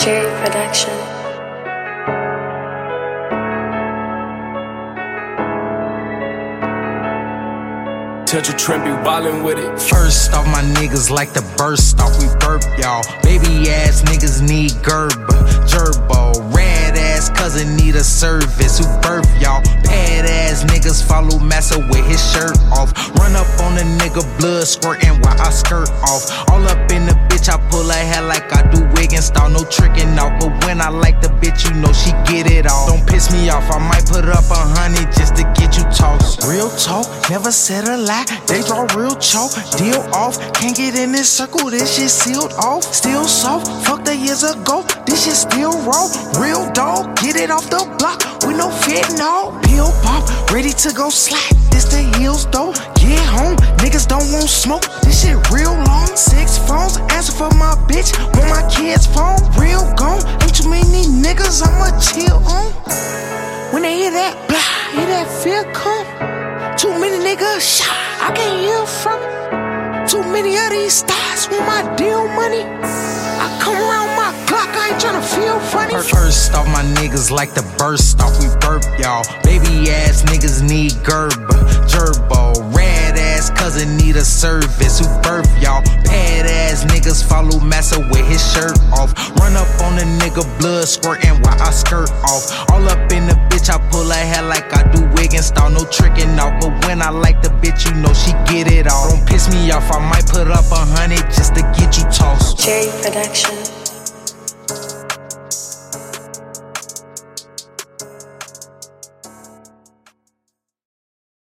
Cherry Production. Potential Trent be wildin' with it. First off, my niggas like to burst off, we burp, y'all. Baby ass niggas need gerbo. Red ass cousin need a service, who birth, y'all. Bad ass niggas follow massa with his shirt off. Run up on a nigga, blood squirtin' while I skirt off. All up in the bitch, I pull her hair like I do wig install, no trickin' out. But when I like the bitch, you know she get it all. Don't piss me off, I might put up 100 just to get you tossed. Real talk, never said a lie. They draw real chalk, deal off. Can't get in this circle, this shit sealed off. Still soft, fuck that years ago, this shit still raw. Real dog, get it off the block with no fentanyl. Pill pop, ready to go slide, this the heels though. Get home, niggas don't want smoke, this shit real long. 6 phones, answer for my bitch, on my kid's phone. Real gone, ain't too many niggas I'ma chill on. When they hear that blah, hear that fear come. Too many niggas shot, I can't hear from it. Too many of these stars with my deal money. I come around my Glock, I ain't tryna feel funny. First off, my niggas like to burst off, we burp, y'all. Baby ass niggas need gerbo. Red ass cousin need a service, who birth, y'all. Bad ass niggas follow massa with his shirt off. Run up on a nigga, blood squirtin' while I skirt off. All up in the bitch, I pull her hair like I do wig install, no trickin' out. But when I like the bitch, you know she get it all. Don't piss me off, I might put up 100 just to get you tossed. Cherry Production.